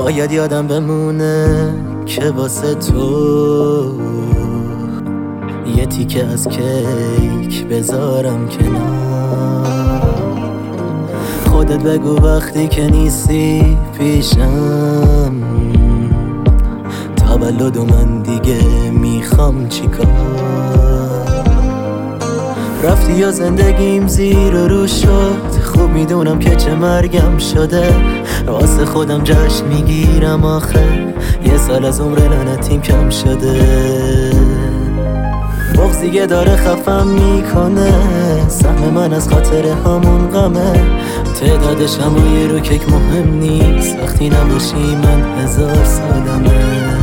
شاید یادم بمونه که واسه تو یه تیکه از کیک بذارم کنار. خودت بگو وقتی که نیستی پیشم تولد و من دیگه میخوام چیکار. رفتی یا زندگیم زیر و رو شد، خوب میدونم که چه مرگم شده. واسه خودم جشن میگیرم آخه یه سال از عمر لعنتیم کم شده. بغض دیگه داره خفم میکنه، سهم من از خاطر همون غمه. تعداد شمای رو کیک مهم نیست، وقتی نباشی من 1000 سالمه.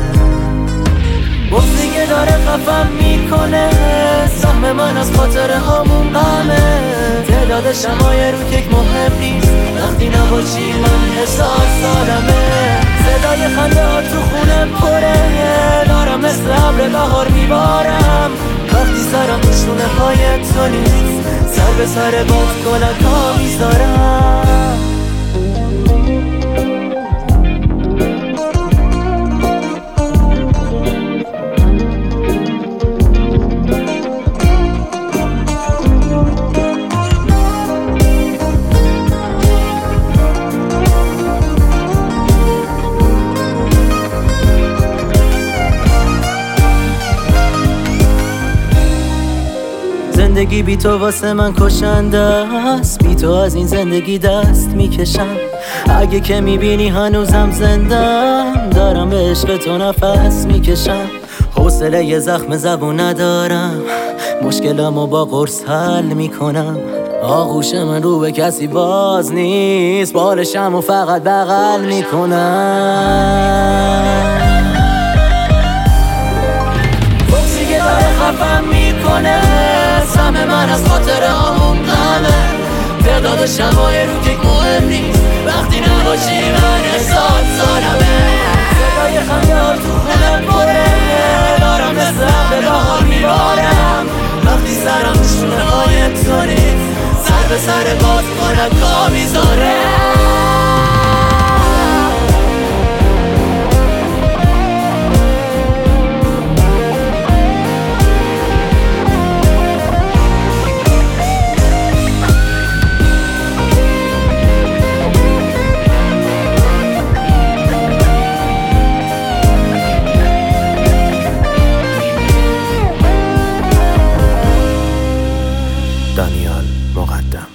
بغض دیگه داره خفم میکنه، سهم من از خاطر همون غمه. تعداد شمای رو کیک مهم نیست، وقتی نباشی من 1000 سالمه. صدای خنده ها تو خونه پره، دارم مثل ابر بهار میبارم. وقتی سرم تو شونه پای تو نیست، سر به سر باد کلکا میذارم. زندگی بی تو واسه من کشنده است، بی تو از این زندگی دست میکشم. اگه که میبینی هنوزم زندم، دارم به عشق تو نفس میکشم. حوصله یه زخم زبون ندارم، مشکلمو با قرص حل میکنم. آغوش من رو به کسی باز نیست، بالشمو فقط بغل میکنم. بغضی که داره خفم میکنه، سهم من از خاطر همون غمه. تعداد شمای رو کیک مهم نیست، وقتی نباشی من 1000 سالمه. صدای خنده ها تو خونه پره، دارم مثل ابر بهار میبارم. وقتی سرم تو شونه های تو نیست، سر به سر باد کلکا میذاره. دانیال مقدم.